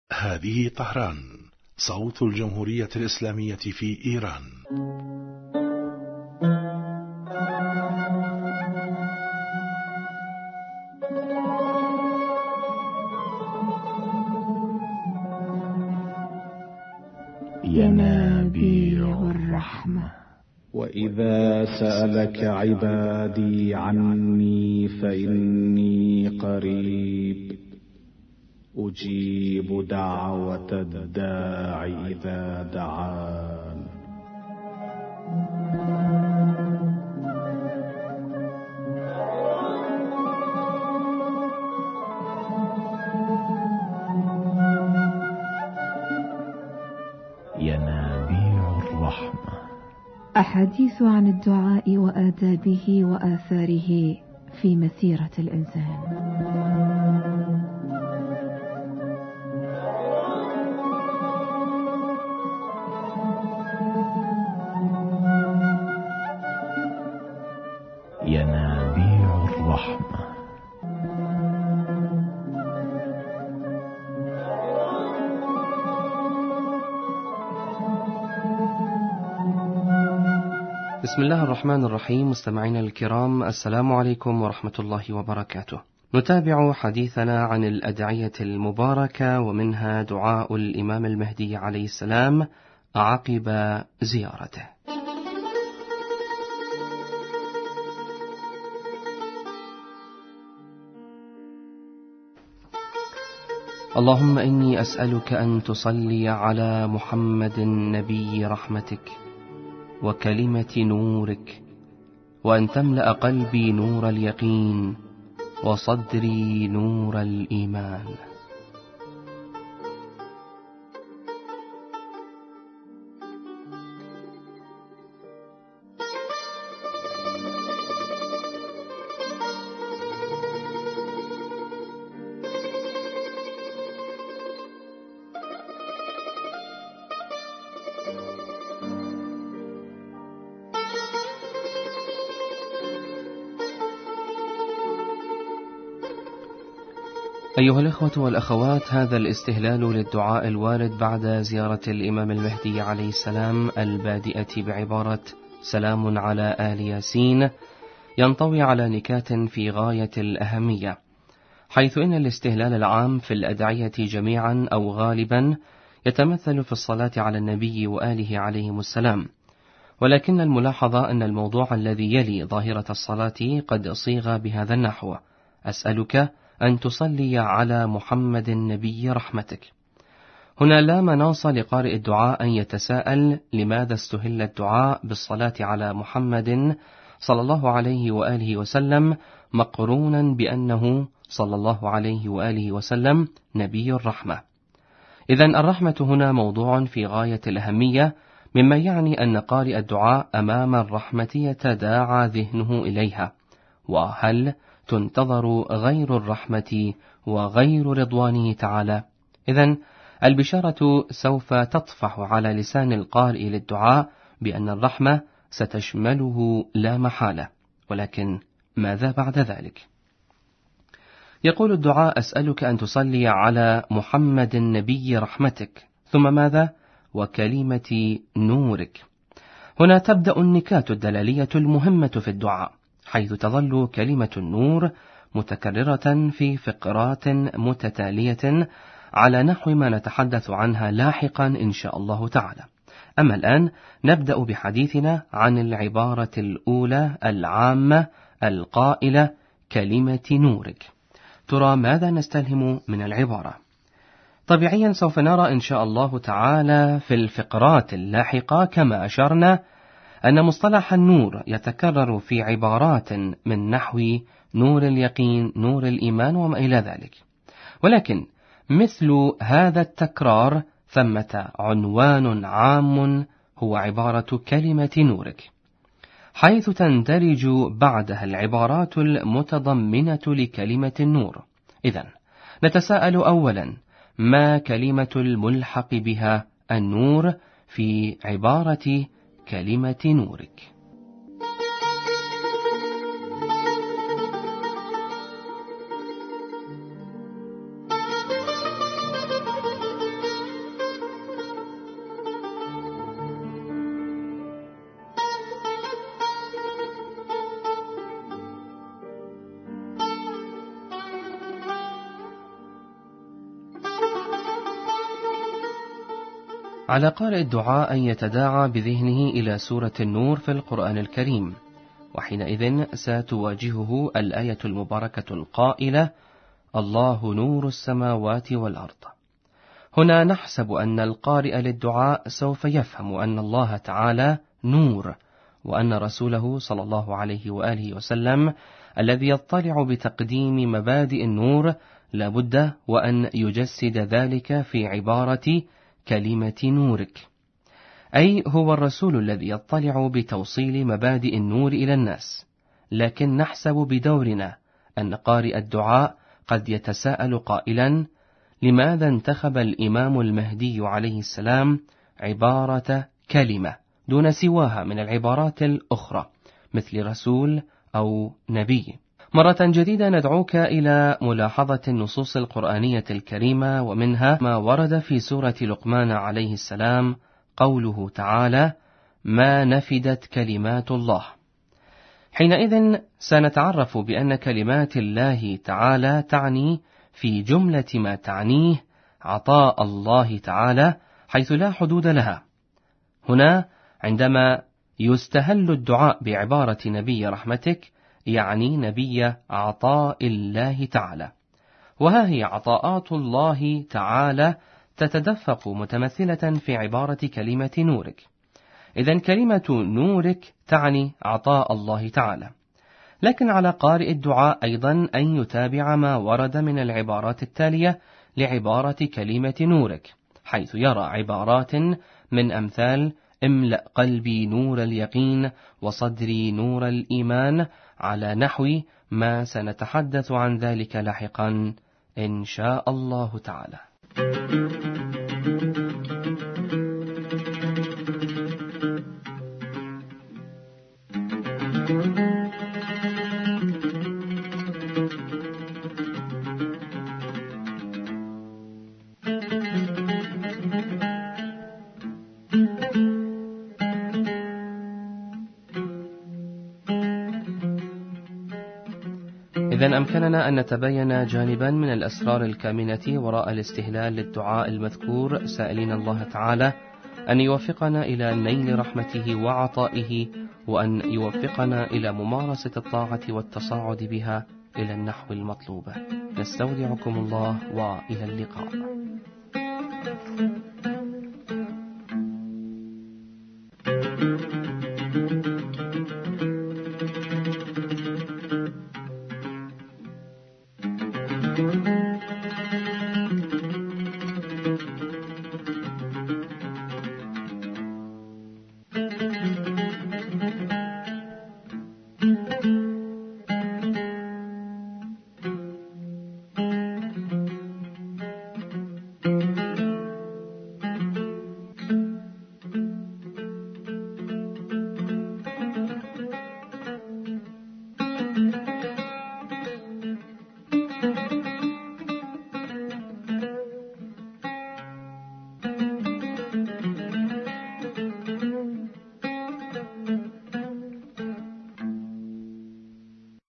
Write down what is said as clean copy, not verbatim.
هذه طهران، صوت الجمهورية الإسلامية في إيران. ينابيع الرحمة. وإذا سألك عبادي عني فإني قريب أجيب دعوة الداع إذا دعان. ينابيع الرحمة. أحاديث عن الدعاء وآدابه وآثاره في مسيرة الإنسان. ينابيع الرحمة. بسم الله الرحمن الرحيم. مستمعينا الكرام، السلام عليكم ورحمة الله وبركاته. نتابع حديثنا عن الأدعية المباركة، ومنها دعاء الإمام المهدي عليه السلام عقب زيارته. اللهم إني أسألك أن تصلي على محمد نبي رحمتك وكلمة نورك، وأن تملأ قلبي نور اليقين وصدري نور الإيمان. أيها الإخوة والأخوات، هذا الاستهلال للدعاء الوارد بعد زيارة الإمام المهدي عليه السلام البادئة بعبارة سلام على آل ياسين ينطوي على نكات في غاية الأهمية، حيث إن الاستهلال العام في الأدعية جميعا أو غالبا يتمثل في الصلاة على النبي وآله عليهم السلام، ولكن الملاحظة أن الموضوع الذي يلي ظاهرة الصلاة قد صيغ بهذا النحو: أسألك أن تصلي على محمد نبي رحمتك. هنا لا مناص لقارئ الدعاء أن يتساءل لماذا استهل الدعاء بالصلاة على محمد صلى الله عليه وآله وسلم مقرونا بأنه صلى الله عليه وآله وسلم نبي الرحمة. إذن الرحمة هنا موضوع في غاية الأهمية، مما يعني أن قارئ الدعاء أمام الرحمة يتداعى ذهنه إليها، وهل تنتظر غير الرحمة وغير رضوانه تعالى؟ إذن البشارة سوف تطفح على لسان القارئ للدعاء بأن الرحمة ستشمله لا محالة، ولكن ماذا بعد ذلك؟ يقول الدعاء: أسألك أن تصلي على محمد نبي رحمتك، ثم ماذا؟ وكلمة نورك. هنا تبدأ النكات الدلالية المهمة في الدعاء، حيث تظل كلمة النور متكررة في فقرات متتالية على نحو ما نتحدث عنها لاحقا إن شاء الله تعالى. أما الآن نبدأ بحديثنا عن العبارة الأولى العامة القائلة كلمة نورك. ترى ماذا نستلهم من العبارة؟ طبيعيا سوف نرى إن شاء الله تعالى في الفقرات اللاحقة كما أشرنا أن مصطلح النور يتكرر في عبارات من نحو نور اليقين، نور الإيمان وما إلى ذلك، ولكن مثل هذا التكرار ثمة عنوان عام هو عبارة كلمة نورك، حيث تندرج بعدها العبارات المتضمنة لكلمة النور. إذن نتساءل أولا: ما كلمة الملحق بها النور في عبارة كلمة نورك؟ على قارئ الدعاء أن يتداعى بذهنه إلى سورة النور في القرآن الكريم، وحينئذ ستواجهه الآية المباركة القائلة: الله نور السماوات والأرض. هنا نحسب أن القارئ للدعاء سوف يفهم أن الله تعالى نور، وأن رسوله صلى الله عليه وآله وسلم الذي يطلع بتقديم مبادئ النور لابد وأن يجسد ذلك في عبارة كلمة نورك، أي هو الرسول الذي يطلع بتوصيل مبادئ النور إلى الناس. لكن نحسب بدورنا أن قارئ الدعاء قد يتساءل قائلا: لماذا انتخب الإمام المهدي عليه السلام عبارة كلمة دون سواها من العبارات الأخرى مثل رسول أو نبي؟ مرة جديدة ندعوك إلى ملاحظة النصوص القرآنية الكريمة، ومنها ما ورد في سورة لقمان عليه السلام قوله تعالى: ما نفدت كلمات الله. حينئذ سنتعرف بأن كلمات الله تعالى تعني في جملة ما تعنيه عطاء الله تعالى حيث لا حدود لها. هنا عندما يستهل الدعاء بعبارة نبي رحمتك يعني نبي عطاء الله تعالى، وها هي عطاءات الله تعالى تتدفق متمثلة في عبارة كلمة نورك. إذن كلمة نورك تعني عطاء الله تعالى، لكن على قارئ الدعاء أيضا أن يتابع ما ورد من العبارات التالية لعبارة كلمة نورك، حيث يرى عبارات من أمثال: املأ قلبي نور اليقين وصدري نور الإيمان، على نحو ما سنتحدث عن ذلك لاحقا إن شاء الله تعالى. إذن أمكننا أن نتبين جانبا من الأسرار الكامنة وراء الاستهلال للدعاء المذكور، سائلين الله تعالى أن يوفقنا إلى نيل رحمته وعطائه، وأن يوفقنا إلى ممارسة الطاعة والتصاعد بها إلى النحو المطلوب. نستودعكم الله وإلى اللقاء.